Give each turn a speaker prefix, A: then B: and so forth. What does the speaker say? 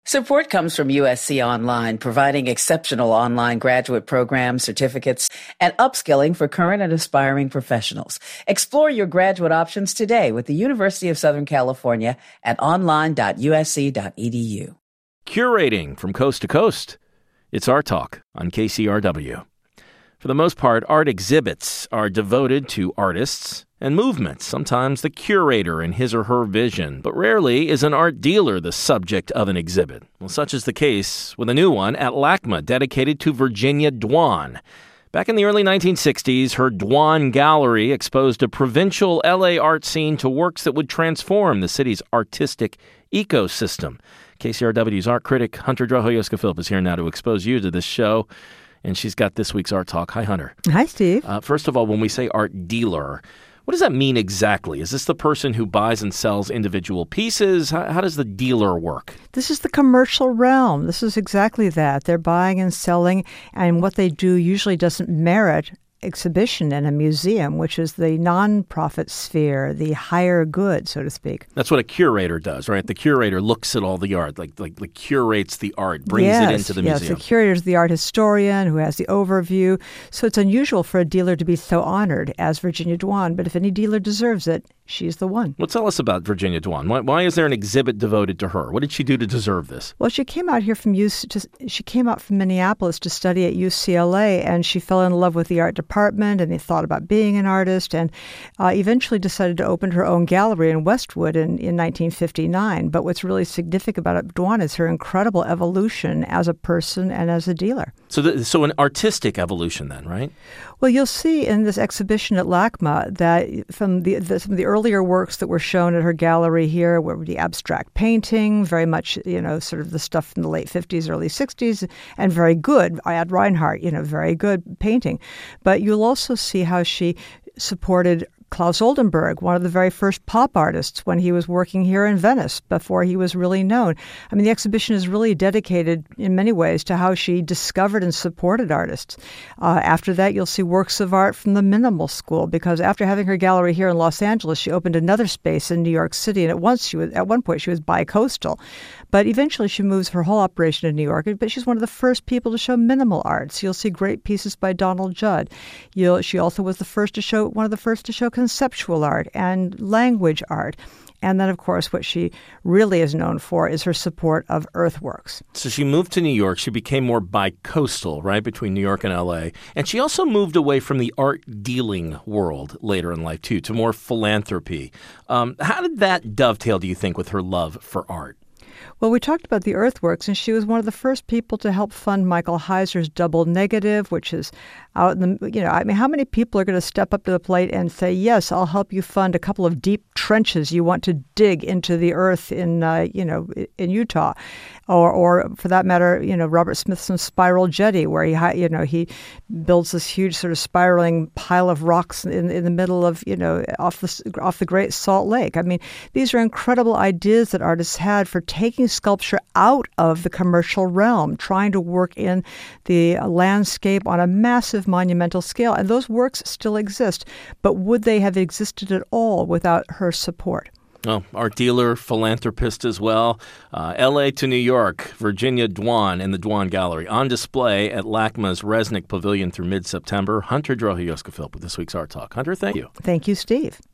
A: Support comes from USC Online, providing exceptional online graduate programs, certificates, and upskilling for current and aspiring professionals. Explore your graduate options today with the University of Southern California at online.usc.edu.
B: Curating from coast to coast. It's Art Talk on KCRW. For the most part, art exhibits are devoted to artists and movements, sometimes the curator and his or her vision, but rarely is an art dealer the subject of an exhibit. Well, such is the case with a new one at LACMA dedicated to Virginia Dwan. Back in the early 1960s, her Dwan Gallery exposed a provincial LA art scene to works that would transform the city's artistic ecosystem. KCRW's art critic Hunter Drahoyoska-Philp is here now to expose you to this show, and she's got this week's Art Talk. Hi, Hunter.
C: Hi, Steve.
B: First of all, when we say art dealer, what does that mean exactly? Is this the person who buys and sells individual pieces? How does the dealer work?
C: This is the commercial realm. This is exactly that. They're buying and selling, and what they do usually doesn't merit exhibition in a museum, which is the nonprofit sphere, the higher good, so to speak.
B: That's what a curator does, right? The curator looks at all the art, like curates the art, brings it into the museum.
C: Yes, the curator is the art historian who has the overview. So it's unusual for a dealer to be so honored as Virginia Dwan, but if any dealer deserves it, she's the one.
B: Well, tell us about Virginia Dwan. Why is there an exhibit devoted to her? What did she do to deserve this?
C: Well, she came out here from Minneapolis to study at UCLA, and she fell in love with the art department, and they thought about being an artist, and eventually decided to open her own gallery in Westwood in 1959. But what's really significant about Dwan is her incredible evolution as a person and as a dealer.
B: So an artistic evolution then, right?
C: Well, you'll see in this exhibition at LACMA that from some of the earlier works that were shown at her gallery here were the abstract painting, very much, sort of the stuff from the late 50s, early 60s, and very good. Ad Reinhardt, very good painting. But you'll also see how she supported Claes Oldenburg, one of the very first pop artists when he was working here in Venice before he was really known. I mean, the exhibition is really dedicated in many ways to how she discovered and supported artists. After that, you'll see works of art from the Minimal School, because after having her gallery here in Los Angeles, she opened another space in New York City, and at one point she was bi-coastal. But eventually she moves her whole operation to New York, but she's one of the first people to show minimal art. So you'll see great pieces by Donald Judd. She also was one of the first to show conceptual art and language art. And then, of course, what she really is known for is her support of earthworks.
B: So she moved to New York. She became more bi-coastal, right, between New York and L.A. And she also moved away from the art-dealing world later in life, too, to more philanthropy. How did that dovetail, do you think, with her love for art?
C: Well, we talked about the earthworks, and she was one of the first people to help fund Michael Heiser's Double Negative, which is out in the, how many people are going to step up to the plate and say, yes, I'll help you fund a couple of deep trenches you want to dig into the earth in Utah, or for that matter, Robert Smithson's Spiral Jetty, where he builds this huge sort of spiraling pile of rocks in the middle of, off the Great Salt Lake. I mean, these are incredible ideas that artists had for taking sculpture out of the commercial realm, trying to work in the landscape on a massive monumental scale. And those works still exist. But would they have existed at all without her support?
B: Well, art dealer, philanthropist as well. L.A. to New York, Virginia Dwan and the Dwan Gallery on display at LACMA's Resnick Pavilion through mid-September. Hunter Drahoyoska-Philp with this week's Art Talk. Hunter, thank you.
C: Thank you, Steve.